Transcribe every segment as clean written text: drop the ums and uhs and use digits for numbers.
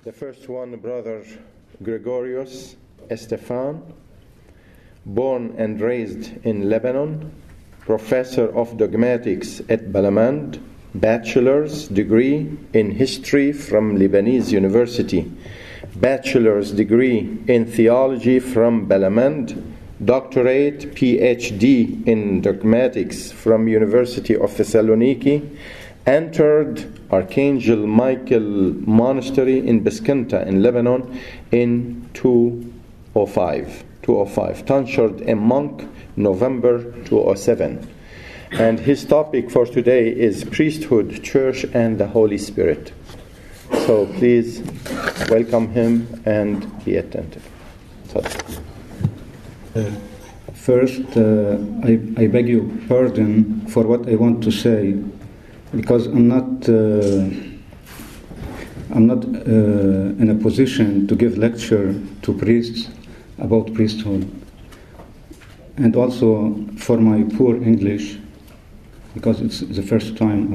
The first one, Brother Gregorius Estefan, born and raised in Lebanon, professor of dogmatics at Balamand, bachelor's degree in history from Lebanese University, bachelor's degree in theology from Balamand, doctorate PhD in dogmatics from University of Thessaloniki, entered Archangel Michael Monastery in Biskinta in Lebanon in 205. Tonsured a monk November 207. And his topic for today is priesthood, church, and the Holy Spirit. So please welcome him and be attentive. First, I beg your pardon for what I want to say, because I'm not in a position to give lecture to priests about priesthood, and also for my poor English, because it's the first time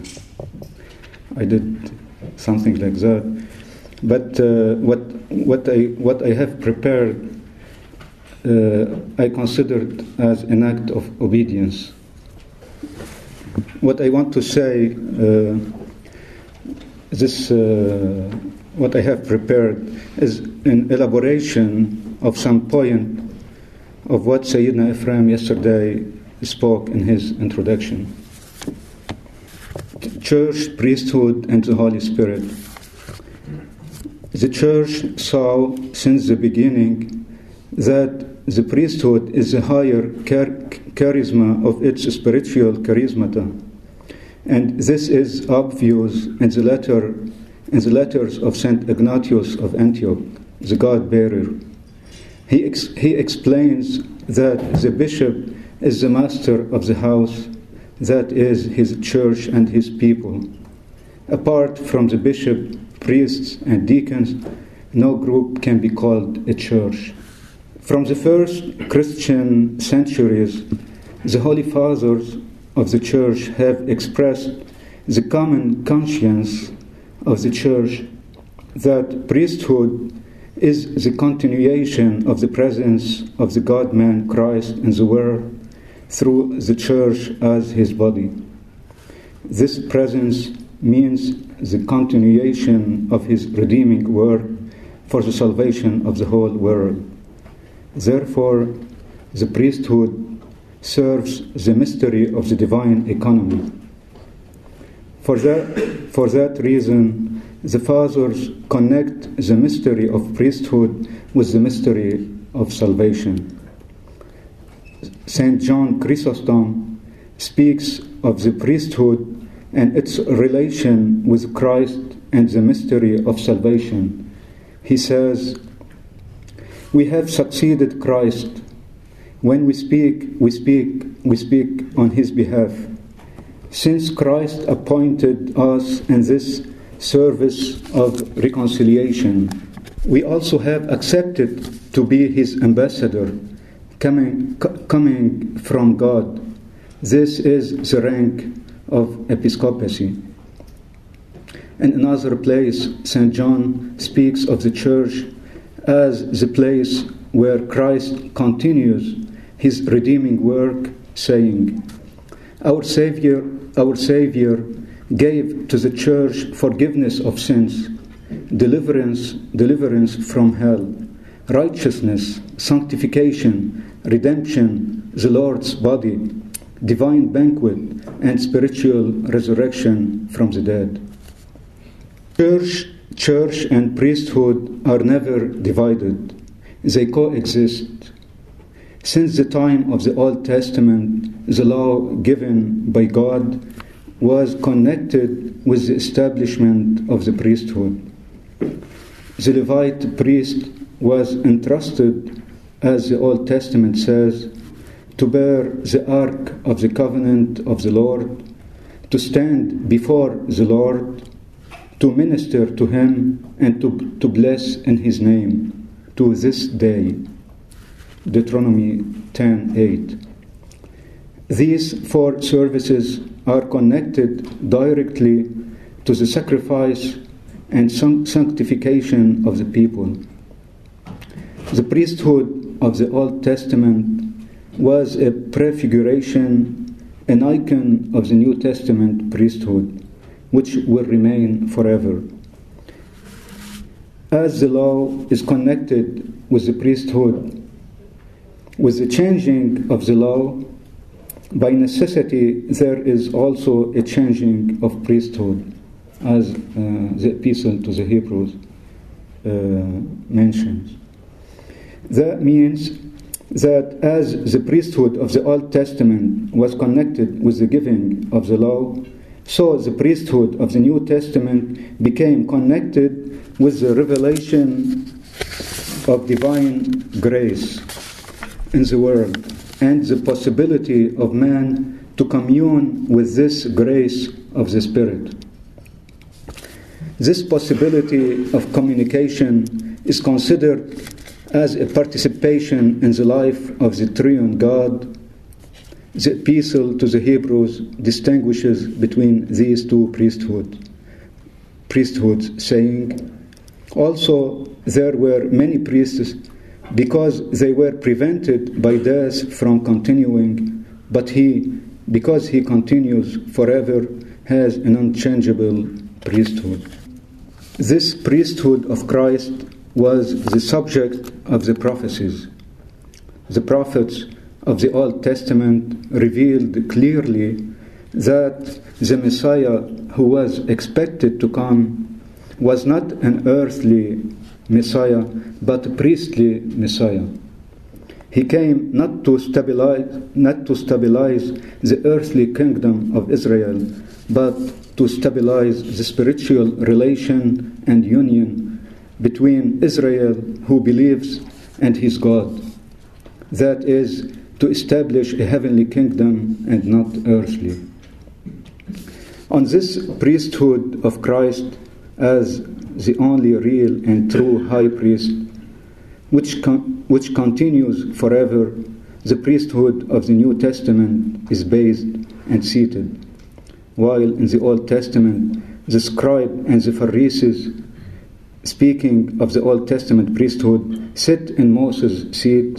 I did something like that. But what I have prepared, I considered as an act of obedience. What I want to say, what I have prepared is an elaboration of some point of what Sayyidina Ephraim yesterday spoke in his introduction. Church, priesthood, and the Holy Spirit. The Church saw since the beginning that the priesthood is the higher charisma of its spiritual charismata, and this is obvious in the letters of Saint Ignatius of Antioch, the God-bearer. He explains that the bishop is the master of the house, that is his church and his people. Apart from the bishop, priests, and deacons, no group can be called a church. From the first Christian centuries, the Holy Fathers of the Church have expressed the common conscience of the Church that priesthood is the continuation of the presence of the God-man Christ in the world through the Church as his body. This presence means the continuation of his redeeming work for the salvation of the whole world. Therefore, the priesthood serves the mystery of the divine economy. For that reason, the Fathers connect the mystery of priesthood with the mystery of salvation. Saint John Chrysostom speaks of the priesthood and its relation with Christ and the mystery of salvation. He says, "We have succeeded Christ. When we speak on his behalf. Since Christ appointed us in this service of reconciliation, we also have accepted to be his ambassador, coming from God. This is the rank of episcopacy." In another place, St. John speaks of the church as the place where Christ continues his redeeming work, saying, Our Savior gave to the church forgiveness of sins, deliverance from hell, righteousness, sanctification, redemption, the Lord's body, divine banquet, and spiritual resurrection from the dead. Church and priesthood are never divided. They coexist. Since the time of the Old Testament, the law given by God was connected with the establishment of the priesthood. The Levite priest was entrusted, as the Old Testament says, to bear the ark of the covenant of the Lord, to stand before the Lord, to minister to him, and to bless in his name, to this day. Deuteronomy 10:8. These four services are connected directly to the sacrifice and sanctification of the people. The priesthood of the Old Testament was a prefiguration, an icon of the New Testament priesthood, which will remain forever. As the law is connected with the priesthood, with the changing of the law, by necessity there is also a changing of priesthood, as the epistle to the Hebrews mentions. That means that as the priesthood of the Old Testament was connected with the giving of the law, so the priesthood of the New Testament became connected with the revelation of divine grace in the world and the possibility of man to commune with this grace of the Spirit. This possibility of communication is considered as a participation in the life of the triune God. The epistle to the Hebrews distinguishes between these two priesthoods, saying, "Also there were many priests, because they were prevented by death from continuing, but he, because he continues forever, has an unchangeable priesthood." This priesthood of Christ was the subject of the prophecies. The prophets of the Old Testament revealed clearly that the Messiah who was expected to come was not an earthly Messiah, but a priestly Messiah. He came not to stabilize the earthly kingdom of Israel, but to stabilize the spiritual relation and union between Israel, who believes, and his God. That is, to establish a heavenly kingdom and not earthly. On this priesthood of Christ as the only real and true high priest, which continues forever, the priesthood of the New Testament is based and seated. While in the Old Testament, the scribe and the Pharisees, speaking of the Old Testament priesthood, sit in Moses' seat.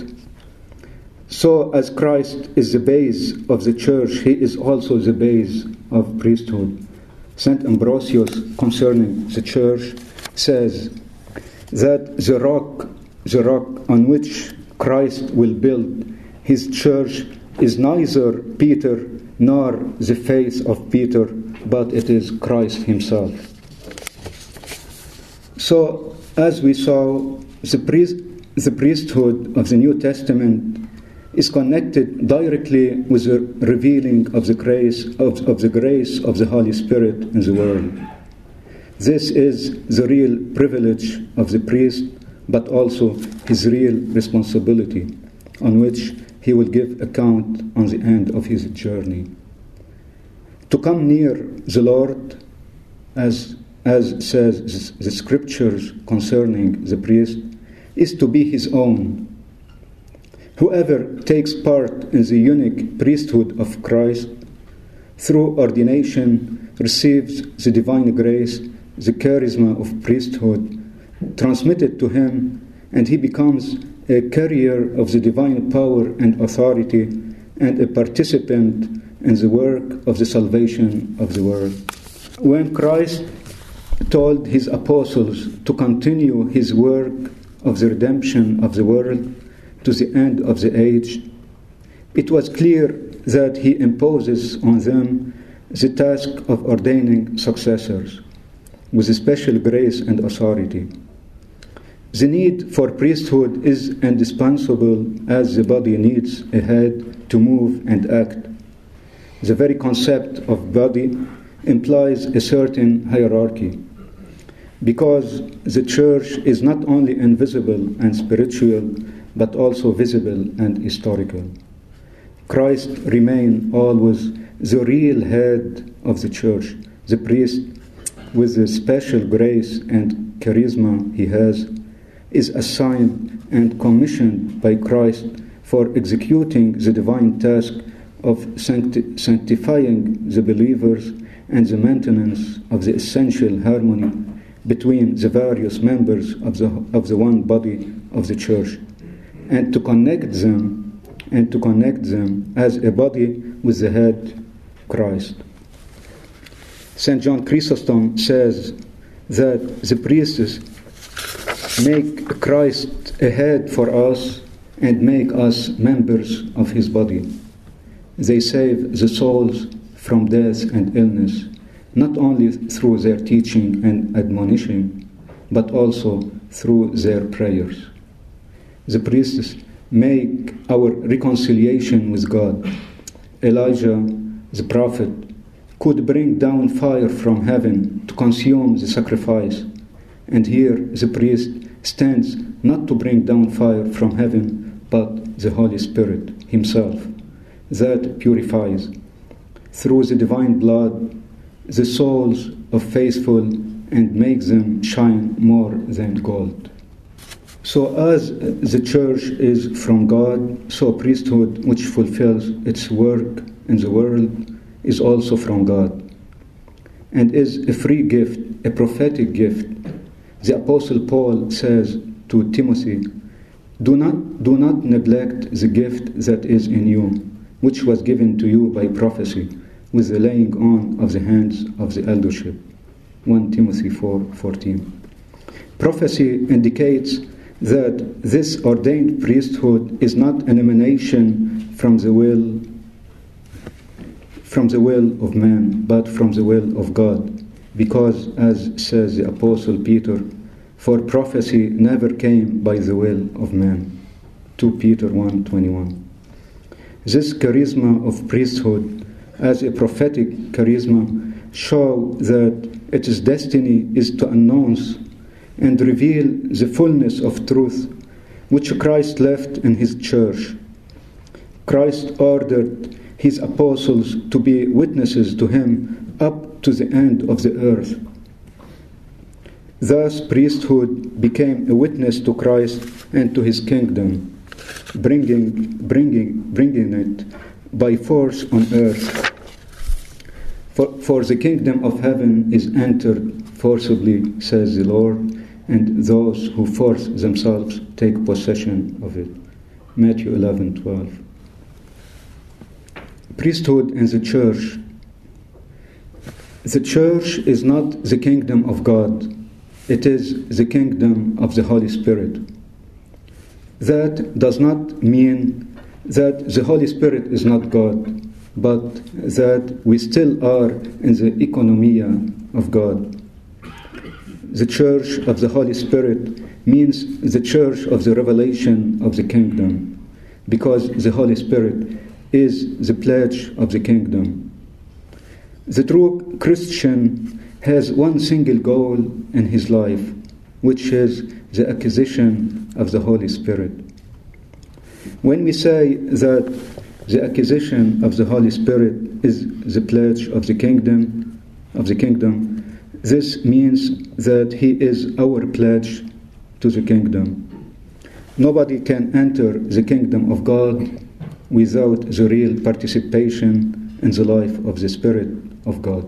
So as Christ is the base of the church, he is also the base of priesthood. St. Ambrosius, concerning the church, says that the rock on which Christ will build his church is neither Peter nor the faith of Peter, but it is Christ himself. So, as we saw, the priesthood of the New Testament is connected directly with the revealing of the grace of the Holy Spirit in the world. This is the real privilege of the priest, but also his real responsibility, on which he will give account on the end of his journey. To come near the Lord, as says the scriptures concerning the priest, is to be his own. Whoever takes part in the unique priesthood of Christ through ordination receives the divine grace, the charisma of priesthood transmitted to him, and he becomes a carrier of the divine power and authority and a participant in the work of the salvation of the world. When Christ told his apostles to continue his work of the redemption of the world to the end of the age, it was clear that he imposes on them the task of ordaining successors with special grace and authority. The need for priesthood is indispensable as the body needs a head to move and act. The very concept of body implies a certain hierarchy, because the church is not only invisible and spiritual, but also visible and historical. Christ remains always the real head of the church. The priest, with the special grace and charisma he has, is assigned and commissioned by Christ for executing the divine task of sanctifying the believers and the maintenance of the essential harmony between the various members of the one body of the church, and to connect them as a body with the head, Christ. St. John Chrysostom says that the priests make Christ a head for us and make us members of his body. They save the souls from death and illness, not only through their teaching and admonition, but also through their prayers. The priests make our reconciliation with God. Elijah, the prophet, could bring down fire from heaven to consume the sacrifice. And here the priest stands not to bring down fire from heaven, but the Holy Spirit himself, that purifies, through the divine blood, the souls of faithful and makes them shine more than gold. So as the church is from God, so priesthood which fulfills its work in the world is also from God, and is a free gift, a prophetic gift. The Apostle Paul says to Timothy, do not neglect the gift that is in you, which was given to you by prophecy, with the laying on of the hands of the eldership. 1 Timothy 4:14. Prophecy indicates that this ordained priesthood is not an emanation from the will of man, but from the will of God, because, as says the Apostle Peter, for prophecy never came by the will of man. 2 Peter 1:21. This charisma of priesthood as a prophetic charisma show that its destiny is to announce and reveal the fullness of truth which Christ left in his church. Christ ordered his apostles to be witnesses to him up to the end of the earth. Thus priesthood became a witness to Christ and to his kingdom, bringing it by force on earth. For the kingdom of heaven is entered forcibly, says the Lord, and those who force themselves take possession of it. Matthew 11:12. Priesthood in the church. The church is not the kingdom of God. It is the kingdom of the Holy Spirit. That does not mean that the Holy Spirit is not God, but that we still are in the economia of God. The church of the Holy Spirit means the church of the revelation of the kingdom, because the Holy Spirit is the pledge of the kingdom. The true Christian has one single goal in his life, which is the acquisition of the Holy Spirit. When we say that the acquisition of the Holy Spirit is the pledge of the kingdom, this means that he is our pledge to the kingdom. Nobody can enter the kingdom of God without the real participation in the life of the Spirit of God.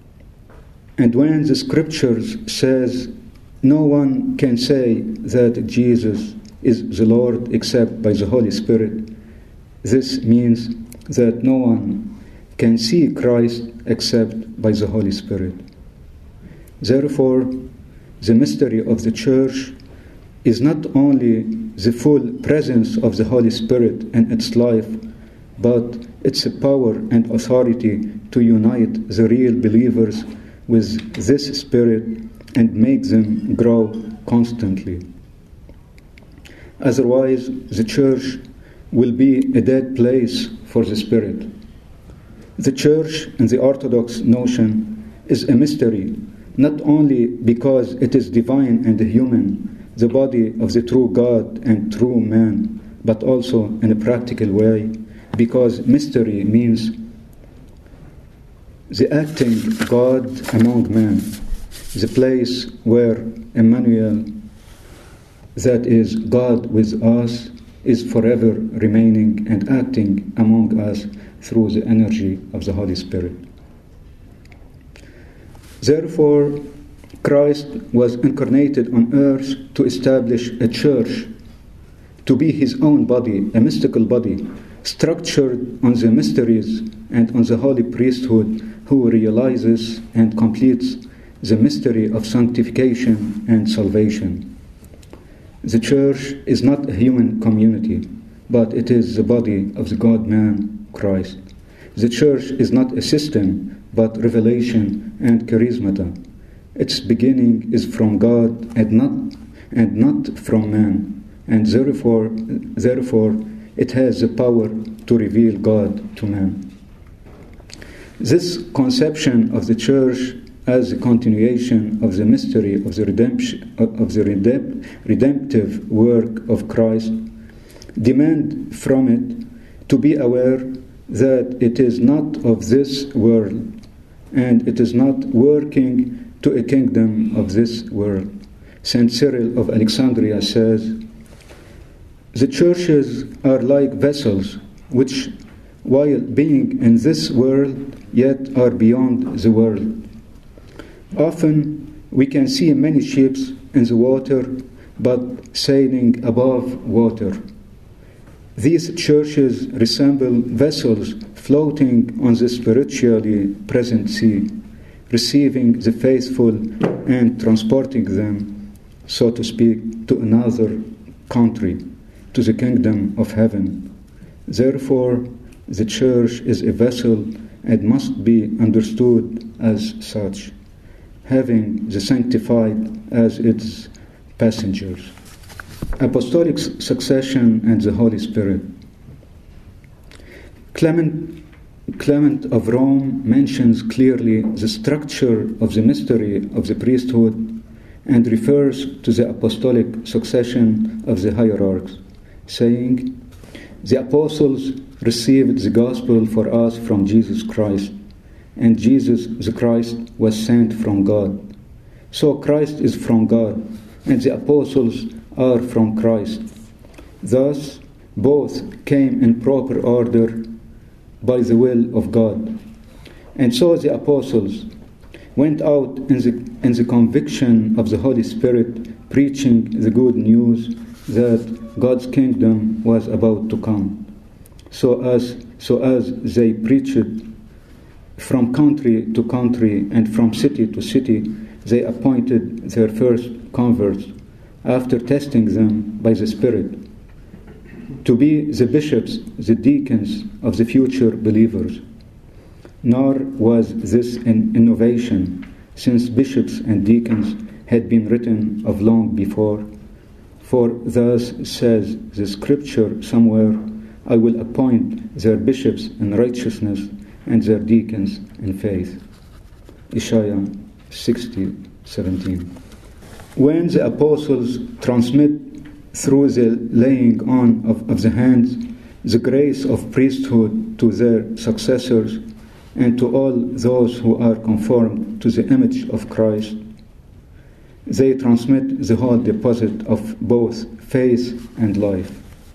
And when the scriptures says no one can say that Jesus is the Lord except by the Holy Spirit, this means that no one can see Christ except by the Holy Spirit. Therefore, the mystery of the church is not only the full presence of the Holy Spirit in its life, but its power and authority to unite the real believers with this Spirit and make them grow constantly. Otherwise, the church will be a dead place for the Spirit. The church, in the Orthodox notion, is a mystery, not only because it is divine and human, the body of the true God and true man, but also in a practical way, because mystery means the acting God among men, the place where Emmanuel, that is God with us, is forever remaining and acting among us through the energy of the Holy Spirit. Therefore, Christ was incarnated on earth to establish a church, to be his own body, a mystical body, structured on the mysteries and on the holy priesthood who realizes and completes the mystery of sanctification and salvation. The church is not a human community, but it is the body of the God-man, Christ. The church is not a system, but revelation and charismata. Its beginning is from God and not from man, and therefore it has the power to reveal God to man. This conception of the church as a continuation of the mystery of the redemptive work of Christ demand from it to be aware that it is not of this world, and it is not working to a kingdom of this world. St. Cyril of Alexandria says, "The churches are like vessels which, while being in this world, yet are beyond the world. Often we can see many ships in the water, but sailing above water. These churches resemble vessels floating on the spiritually present sea, receiving the faithful and transporting them, so to speak, to another country, to the kingdom of heaven. Therefore, the church is a vessel and must be understood as such, having the sanctified as its passengers." Apostolic succession and the Holy Spirit. Clement of Rome mentions clearly the structure of the mystery of the priesthood and refers to the apostolic succession of the hierarchs, saying, "The apostles received the gospel for us from Jesus Christ, and Jesus the Christ was sent from God. So Christ is from God, and the apostles are from Christ. Thus, both came in proper order by the will of God. And so the apostles went out in the conviction of the Holy Spirit, preaching the good news that God's kingdom was about to come. So as they preached from country to country and from city to city, they appointed their first converts, after testing them by the Spirit, to be the bishops, the deacons of the future believers. Nor was this an innovation, since bishops and deacons had been written of long before. For thus says the Scripture somewhere, "I will appoint their bishops in righteousness and their deacons in faith." Isaiah 60:17. When the apostles transmit through the laying on of the hands the grace of priesthood to their successors and to all those who are conformed to the image of Christ, they transmit the whole deposit of both faith and life.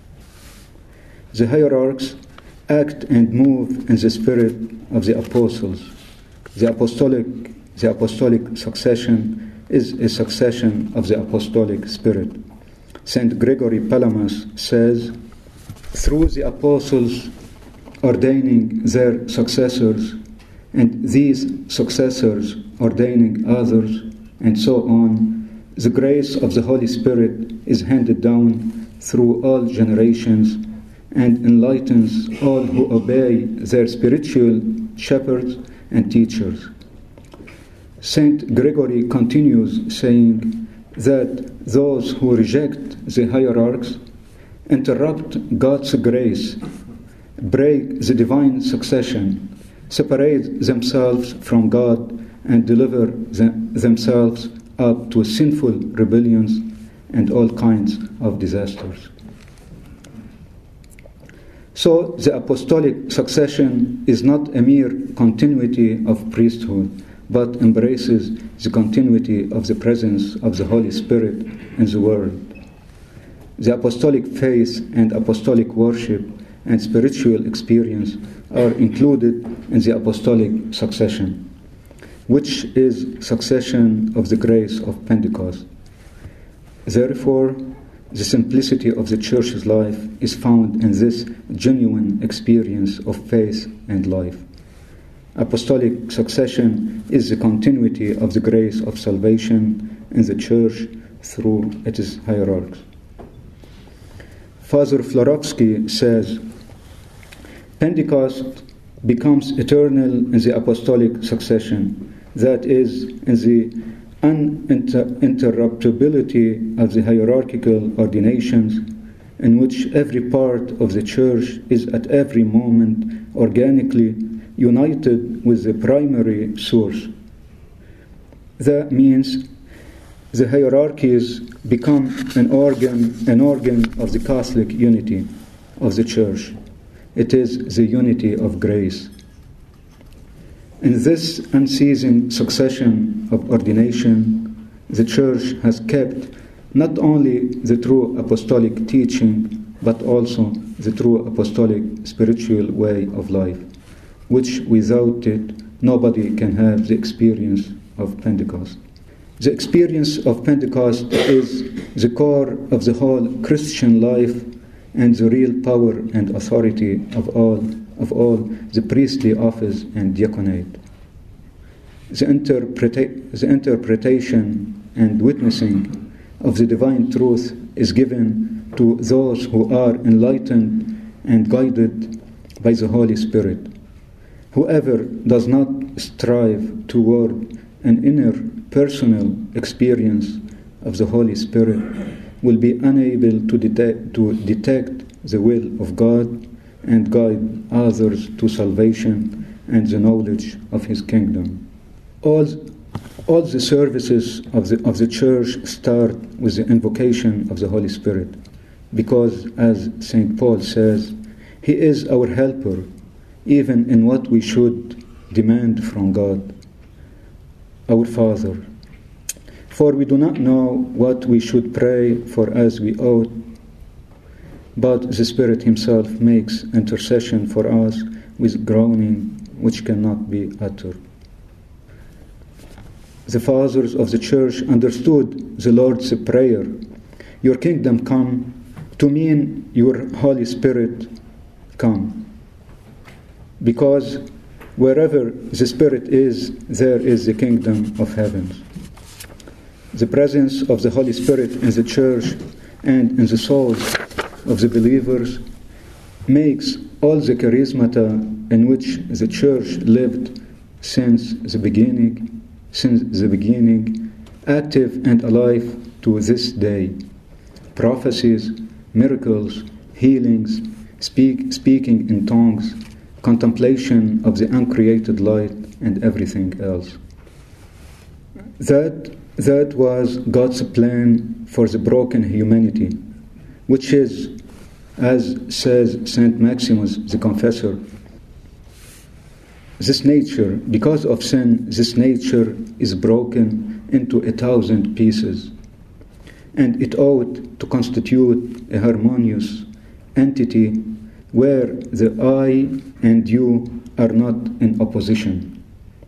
The hierarchs act and move in the spirit of the apostles. The apostolic succession is a succession of the apostolic spirit. St. Gregory Palamas says, "Through the apostles ordaining their successors, and these successors ordaining others, and so on, the grace of the Holy Spirit is handed down through all generations and enlightens all who obey their spiritual shepherds and teachers." Saint Gregory continues saying that those who reject the hierarchs interrupt God's grace, break the divine succession, separate themselves from God, and deliver themselves up to sinful rebellions and all kinds of disasters. So the apostolic succession is not a mere continuity of priesthood, but embraces the continuity of the presence of the Holy Spirit in the world. The apostolic faith and apostolic worship and spiritual experience are included in the apostolic succession. which is succession of the grace of Pentecost. Therefore, the simplicity of the Church's life is found in this genuine experience of faith and life. Apostolic succession is the continuity of the grace of salvation in the Church through its hierarchs. Father Florovsky says, Pentecost becomes eternal in the apostolic succession, that is, in the uninterruptibility of the hierarchical ordinations, in which every part of the Church is at every moment organically united with the primary source. That means the hierarchies become an organ of the Catholic unity of the Church. It is the unity of grace. In this unceasing succession of ordination, the Church has kept not only the true apostolic teaching, but also the true apostolic spiritual way of life, which without it nobody can have the experience of Pentecost. The experience of Pentecost is the core of the whole Christian life and the real power and authority of all the priestly office and diaconate. The interpretation and witnessing of the divine truth is given to those who are enlightened and guided by the Holy Spirit. Whoever does not strive toward an inner personal experience of the Holy Spirit will be unable to detect the will of God and guide others to salvation and the knowledge of His kingdom. All the services of the Church start with the invocation of the Holy Spirit, because, as St. Paul says, He is our helper, even in what we should demand from God, our Father. For we do not know what we should pray for as we ought, but the Spirit Himself makes intercession for us with groaning which cannot be uttered. The fathers of the Church understood the Lord's Prayer, Your kingdom come, to mean Your Holy Spirit come. Because wherever the Spirit is, there is the kingdom of heaven. The presence of the Holy Spirit in the Church and in the souls of the believers makes all the charismata in which the Church lived since the beginning, active and alive to this day. Prophecies, miracles, healings, speaking in tongues, contemplation of the uncreated light, and everything else. That was God's plan for the broken humanity, which is, as says Saint Maximus the Confessor, this nature, because of sin, this nature is broken into 1,000 pieces, and it ought to constitute a harmonious entity where the I and you are not in opposition.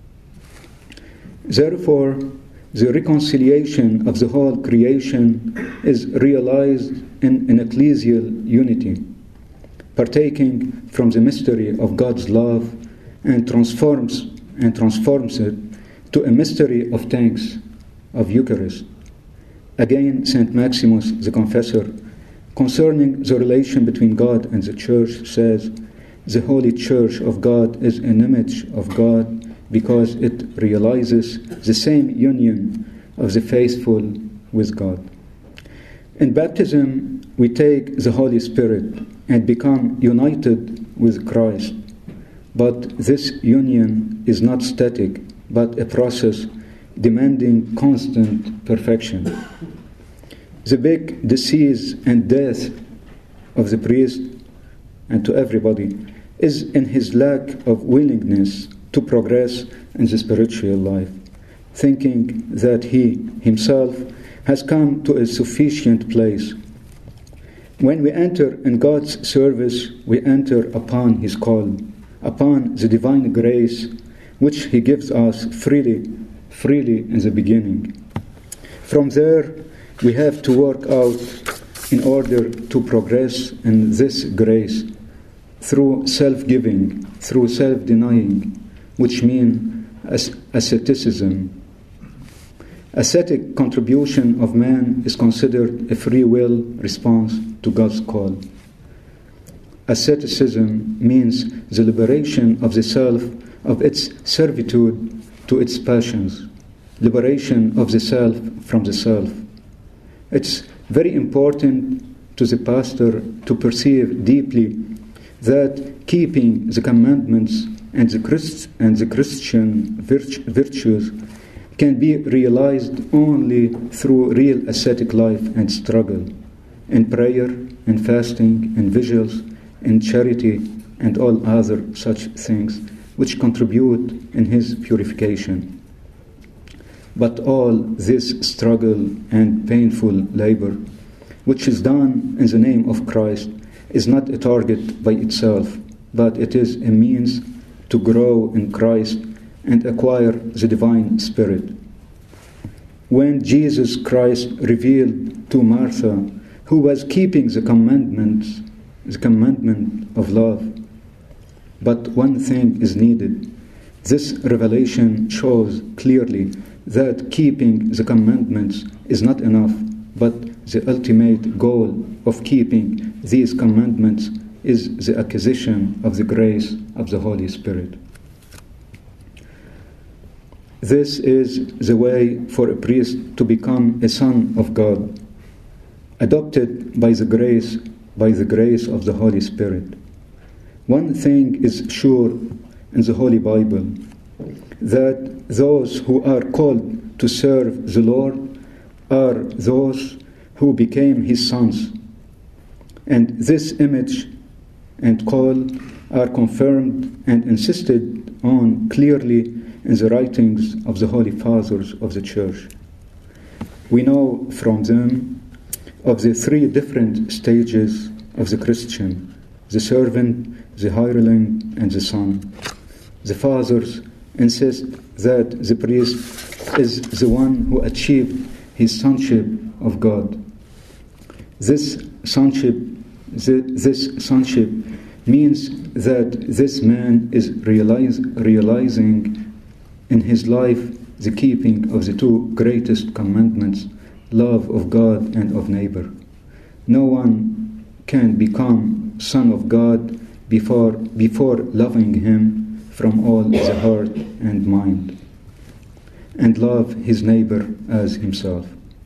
Therefore, the reconciliation of the whole creation is realized in an ecclesial unity, partaking from the mystery of God's love and transforms it to a mystery of thanks, of Eucharist. Again, Saint Maximus the Confessor, concerning the relation between God and the Church, says, the Holy Church of God is an image of God because it realizes the same union of the faithful with God. In baptism, we take the Holy Spirit and become united with Christ. But this union is not static, but a process demanding constant perfection. The big disease and death of the priest, and to everybody, is in his lack of willingness to progress in the spiritual life, thinking that he himself has come to a sufficient place. When we enter in God's service, we enter upon His call, upon the divine grace which he gives us freely in the beginning. From there, we have to work out in order to progress in this grace through self-giving, through self-denying, which means asceticism. Ascetic contribution of man is considered a free will response to God's call. Asceticism means the liberation of the self, of its servitude to its passions, liberation of the self from the self. It's very important to the pastor to perceive deeply that keeping the commandments and the Christian virtues can be realized only through real ascetic life and struggle, in prayer, in fasting, in vigils, in charity, and all other such things which contribute in his purification. But all this struggle and painful labor, which is done in the name of Christ, is not a target by itself, but it is a means to grow in Christ and acquire the divine Spirit. When Jesus Christ revealed to Martha, who was keeping the commandment of love, but one thing is needed. This revelation shows clearly that keeping the commandments is not enough, but the ultimate goal of keeping these commandments is the acquisition of the grace of the Holy Spirit. This is the way for a priest to become a son of God, adopted by the grace of the Holy Spirit. One thing is sure in the Holy Bible, that those who are called to serve the Lord are those who became his sons. And this image and call are confirmed and insisted on clearly in the writings of the Holy Fathers of the Church. We know from them of the three different stages of the Christian: the servant, the hireling, and the son. The Fathers insist that the priest is the one who achieved his sonship of God. This sonship means that this man is realizing in his life the keeping of the two greatest commandments, love of God and of neighbor. No one can become son of God before loving him from all the heart and mind, and love his neighbor as himself.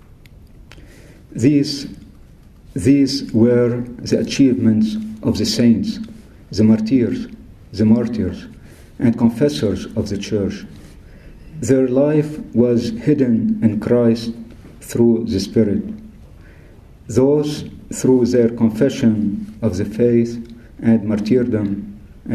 These were the achievements of the saints, the martyrs, and confessors of the Church. Their life was hidden in Christ through the Spirit. Those, through their confession of the faith and martyrdom,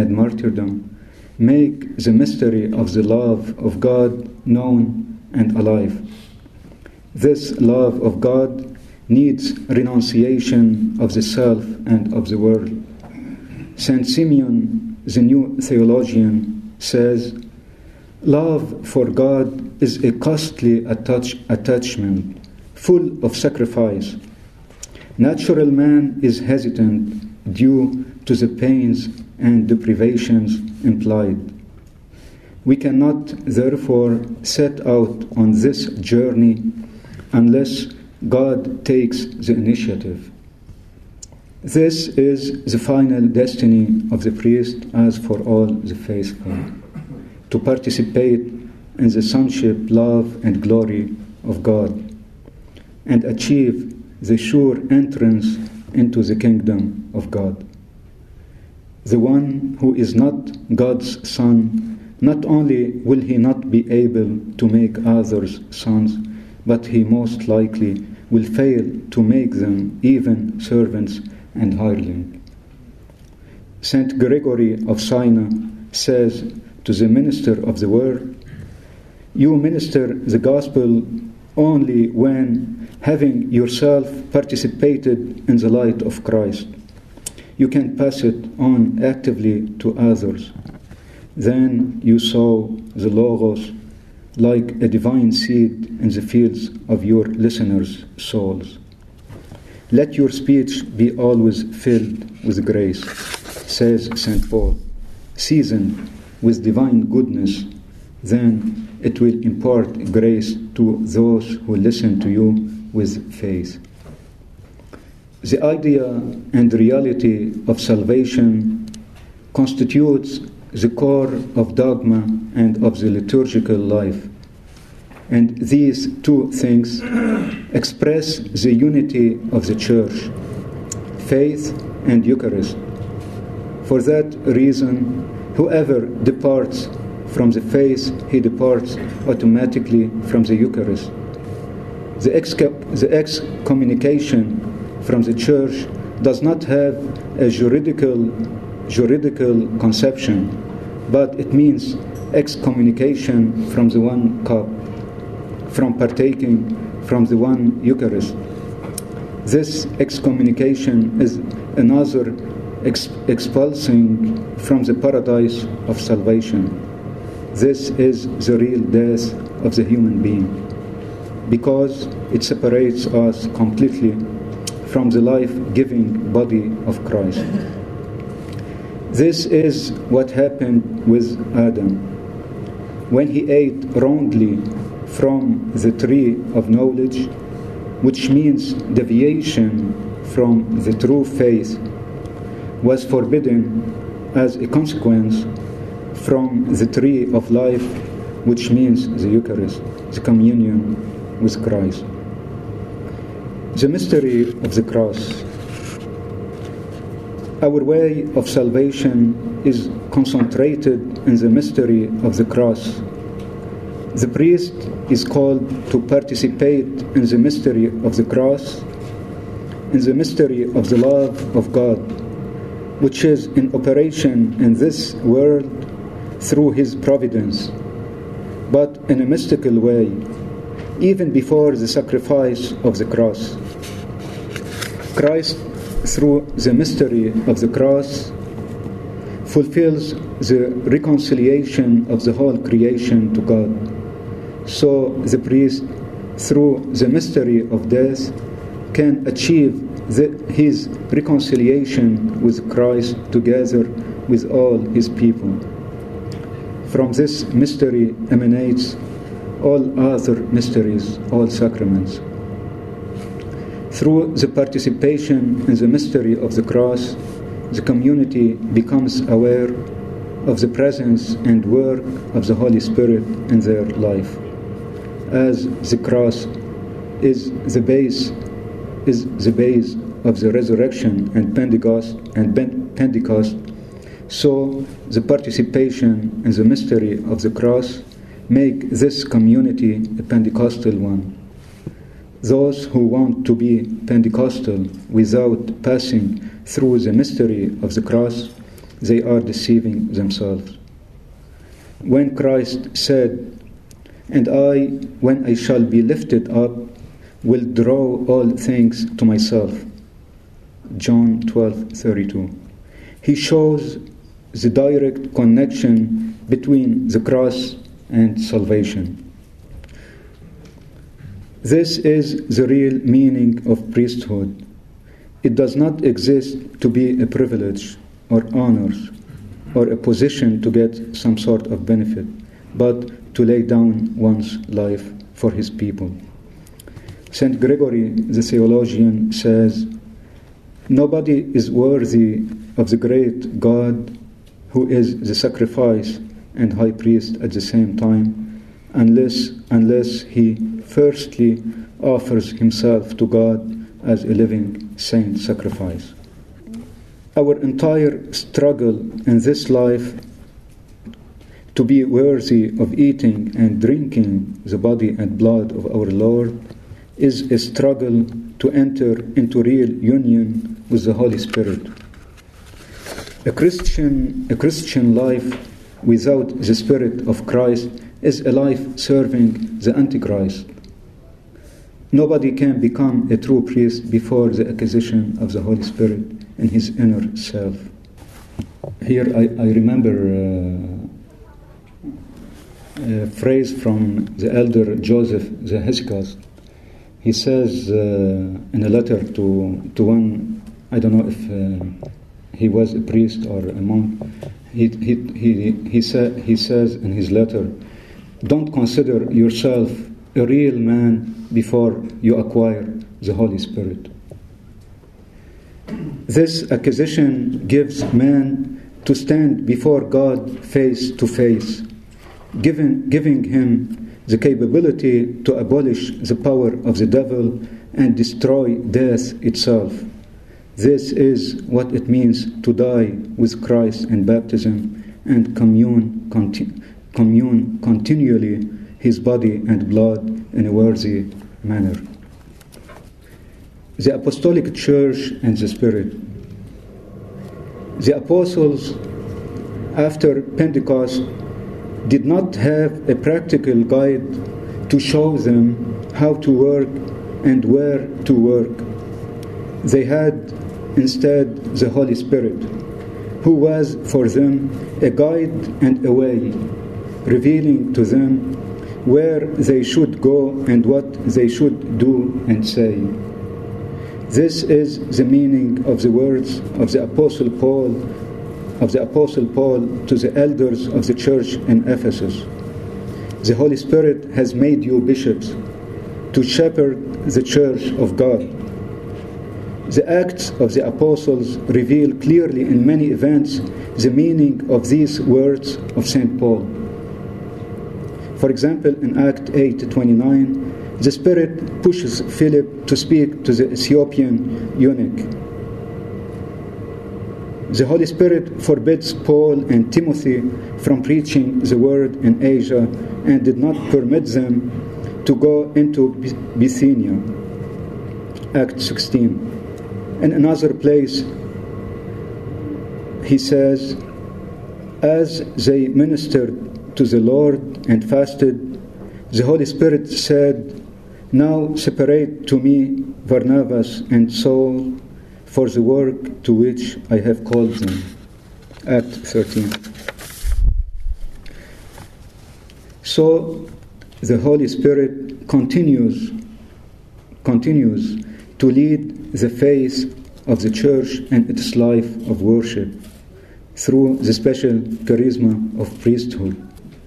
make the mystery of the love of God known and alive. This love of God needs renunciation of the self and of the world. Saint Simeon, the new theologian, says, "Love for God is a costly attachment, full of sacrifice. Natural man is hesitant due to the pains and deprivations implied. We cannot, therefore, set out on this journey unless God takes the initiative. This is the final destiny of the priest, as for all the faithful, to participate in the sonship, love, and glory of God, and achieve the sure entrance into the kingdom of God. The one who is not God's son, not only will he not be able to make others sons, but he most likely will fail to make them even servants and hireling." Saint Gregory of Syena says to the minister of the word, "You minister the gospel only when, having yourself participated in the light of Christ, you can pass it on actively to others. Then you sow the Logos like a divine seed in the fields of your listeners' souls. Let your speech be always filled with grace, says St. Paul, seasoned with divine goodness. Then it will impart grace to those who listen to you with faith. The idea and reality of salvation constitutes the core of dogma and of the liturgical life. And these two things express the unity of the Church, faith and Eucharist. For that reason, whoever departs from the faith, he departs automatically from the Eucharist. The excommunication from the Church does not have a juridical conception, but it means excommunication from the one cup, from partaking from the one Eucharist. This excommunication is another expulsing from the paradise of salvation. This is the real death of the human being, because it separates us completely from the life-giving body of Christ. This is what happened with Adam. When he ate wrongly from the tree of knowledge, which means deviation from the true faith, was forbidden as a consequence from the tree of life, which means the Eucharist, the communion with Christ. The mystery of the cross. Our way of salvation is concentrated in the mystery of the cross. The priest is called to participate in the mystery of the cross, in the mystery of the love of God, which is in operation in this world through His providence, but in a mystical way, even before the sacrifice of the cross. Christ, through the mystery of the cross, fulfills the reconciliation of the whole creation to God. So the priest, through the mystery of death, can achieve his reconciliation with Christ together with all his people. From this mystery emanates all other mysteries, all sacraments. Through the participation in the mystery of the cross, the community becomes aware of the presence and work of the Holy Spirit in their life. As the cross is the base of the resurrection and Pentecost, so the participation in the mystery of the cross make this community a Pentecostal one. Those who want to be Pentecostal without passing through the mystery of the cross, they are deceiving themselves. When Christ said, "And I, when I shall be lifted up, will draw all things to myself," John 12:32, he shows the direct connection between the cross and salvation. This is the real meaning of priesthood. It does not exist to be a privilege or honors or a position to get some sort of benefit, but to lay down one's life for his people. St. Gregory, the theologian, says, "Nobody is worthy of the great God who is the sacrifice and high priest at the same time, unless he firstly offers himself to God as a living saint sacrifice." Our entire struggle in this life to be worthy of eating and drinking the body and blood of our Lord is a struggle to enter into real union with the Holy Spirit. A Christian life without the Spirit of Christ is a life serving the Antichrist. Nobody can become a true priest before the acquisition of the Holy Spirit in his inner self. Here I remember phrase from the elder Joseph the Hesychast. He says in a letter to one, I don't know if he was a priest or a monk, he says in his letter, don't consider yourself a real man before you acquire the Holy Spirit. This acquisition gives man to stand before God face to face, giving him the capability to abolish the power of the devil and destroy death itself. This is what it means to die with Christ in baptism and commune continually his body and blood in a worthy manner. The Apostolic Church and the Spirit. The apostles, after Pentecost, did not have a practical guide to show them how to work and where to work. They had instead the Holy Spirit, who was for them a guide and a way, revealing to them where they should go and what they should do and say. This is the meaning of the words of the Apostle Paul to the elders of the church in Ephesus. The Holy Spirit has made you bishops to shepherd the church of God. The Acts of the Apostles reveal clearly in many events the meaning of these words of St. Paul. For example, in Act 8:29, the Spirit pushes Philip to speak to the Ethiopian eunuch. The Holy Spirit forbids Paul and Timothy from preaching the word in Asia and did not permit them to go into Bithynia. Act 16. In another place, he says, as they ministered to the Lord and fasted, the Holy Spirit said, now separate to me Barnabas and Saul for the work to which I have called them. Act 13. So the Holy Spirit continues to lead the faith of the church and its life of worship through the special charisma of priesthood.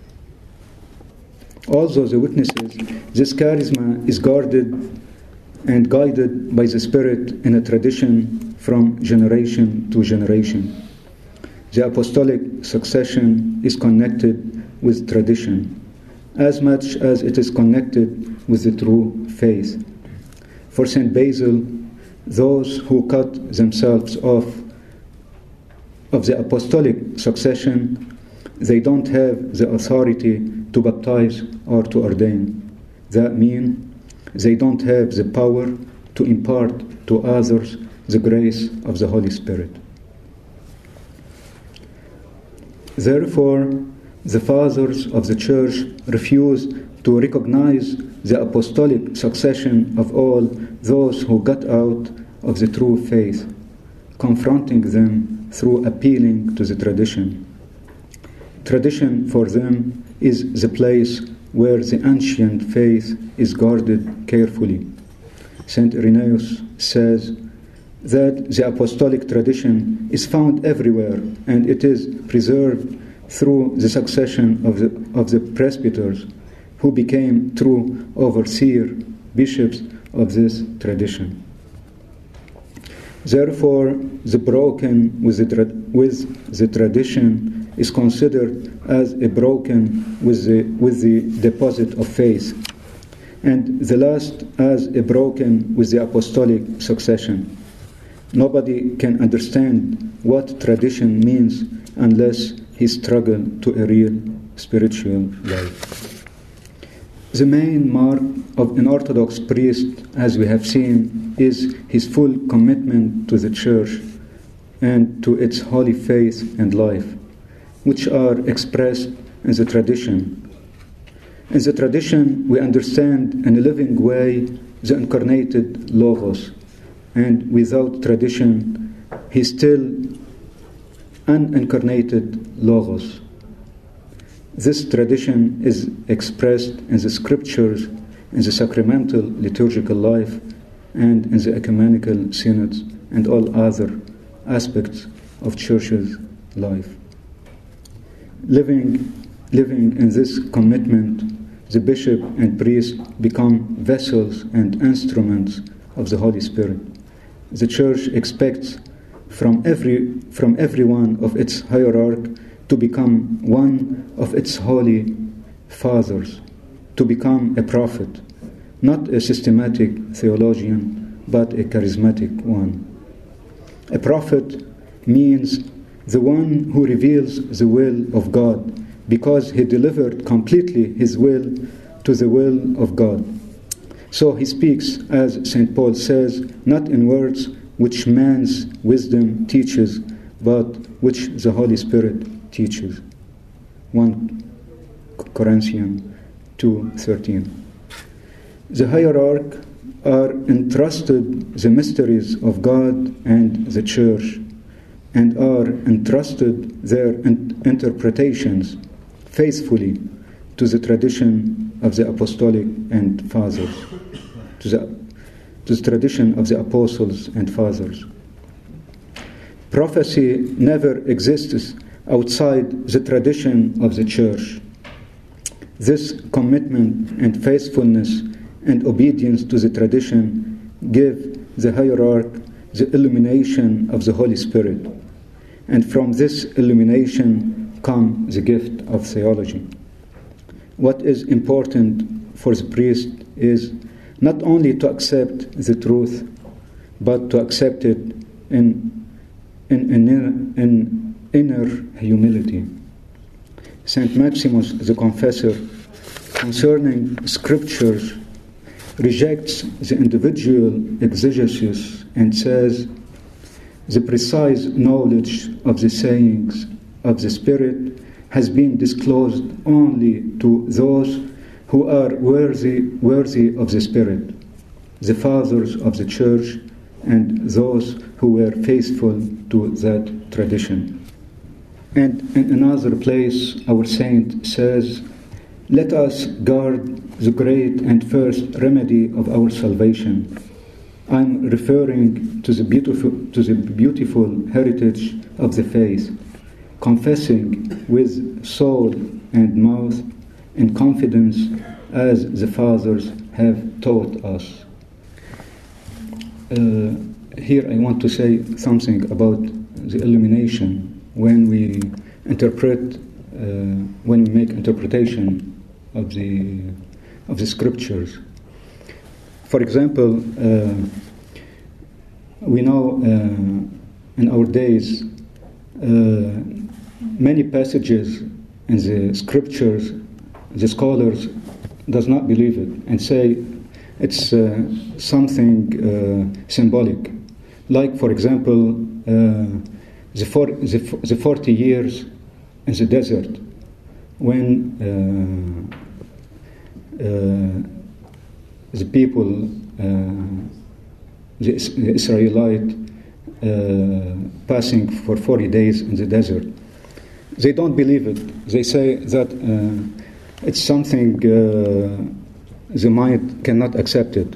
Also, the witnesses, this charisma is guarded and guided by the Spirit in a tradition from generation to generation. The apostolic succession is connected with tradition, as much as it is connected with the true faith. For St. Basil, those who cut themselves off of the apostolic succession, they don't have the authority to baptize or to ordain. That means they don't have the power to impart to others the grace of the Holy Spirit. Therefore, the fathers of the Church refused to recognize the apostolic succession of all those who got out of the true faith, confronting them through appealing to the tradition. Tradition for them is the place where the ancient faith is guarded carefully. St. Irenaeus says that the apostolic tradition is found everywhere and it is preserved through the succession of the presbyters who became true overseer bishops of this tradition. Therefore, the broken with the tradition is considered as a broken with the deposit of faith, and the last as a broken with the apostolic succession. Nobody can understand what tradition means unless he struggles to a real spiritual life. The main mark of an Orthodox priest, as we have seen, is his full commitment to the Church and to its holy faith and life, which are expressed in the tradition. In the tradition, we understand in a living way the incarnated Logos, and without tradition, he is still unincarnated Logos. this tradition is expressed in the scriptures, in the sacramental liturgical life, and in the ecumenical synods and all other aspects of Church's life. Living in this commitment, the bishop and priest become vessels and instruments of the Holy Spirit. The Church expects from every one of its hierarch to become one of its holy fathers, to become a prophet, not a systematic theologian, but a charismatic one. A prophet means the one who reveals the will of God, because he delivered completely his will to the will of God. So he speaks, as St. Paul says, not in words which man's wisdom teaches, but which the Holy Spirit teaches. 1 Corinthians 2:13. The hierarch are entrusted the mysteries of God and the Church, and are entrusted their interpretations faithfully to the tradition of the apostolic and fathers, to the tradition of the apostles and fathers. Prophecy never exists outside the tradition of the Church. This commitment and faithfulness and obedience to the tradition give the hierarch the illumination of the Holy Spirit, and from this illumination comes the gift of theology. What is important for the priest is not only to accept the truth, but to accept it in inner humility. Saint Maximus the Confessor, concerning scriptures, rejects the individual exegesis and says, the precise knowledge of the sayings of the Spirit has been disclosed only to those who are worthy of the Spirit, the fathers of the Church, and those who were faithful to that tradition. And in another place, our saint says, let us guard the great and first remedy of our salvation. I'm referring to the beautiful heritage of the faith, confessing with soul and mouth in confidence as the fathers have taught us. Here I want to say something about the illumination when we interpret, when we make interpretation of the scriptures. For example, we know in our days many passages in the scriptures the scholars does not believe it and say it's something symbolic. Like, for example, the 40 years in the desert when the people, the Israelite, passing for 40 days in the desert. They don't believe it. They say that it's something the mind cannot accept it.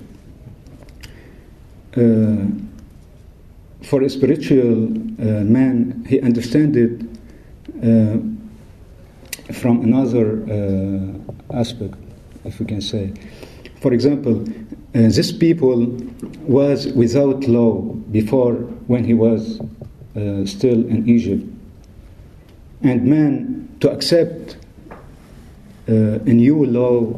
For a spiritual man, he understands it from another aspect, if we can say. For example, this people was without law before when he was still in Egypt. And man, to accept a new law,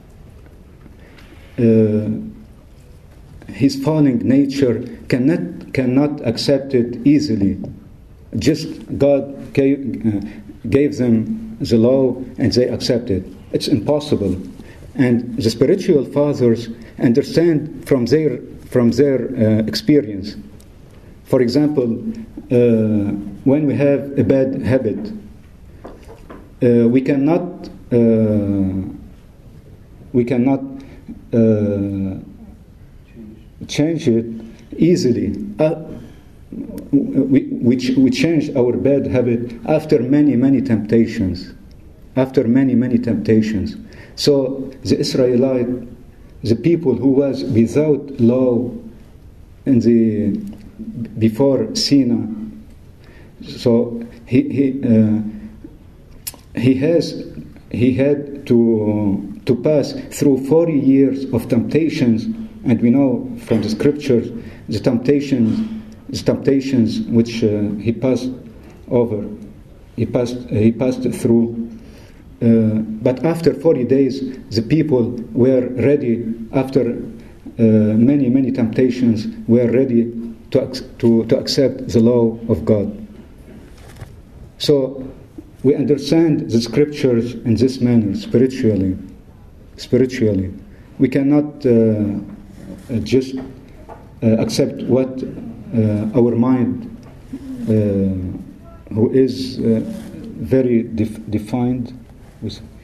his falling nature cannot accept it easily. Just God gave them the law and they accept it. It's impossible. And the spiritual fathers understand from their experience. For example, when we have a bad habit, we cannot change it easily. We change our bad habit after many temptations, after many, many temptations. So the Israelite, the people who was without law before Sinai, so he had to pass through 40 years of temptations, and we know from the scriptures the temptations which he passed over, he passed through. But after 40 days, the people were ready. After many, many temptations, were ready to accept the law of God. So we understand the scriptures in this manner, spiritually. We cannot just accept what our mind, who is very defined with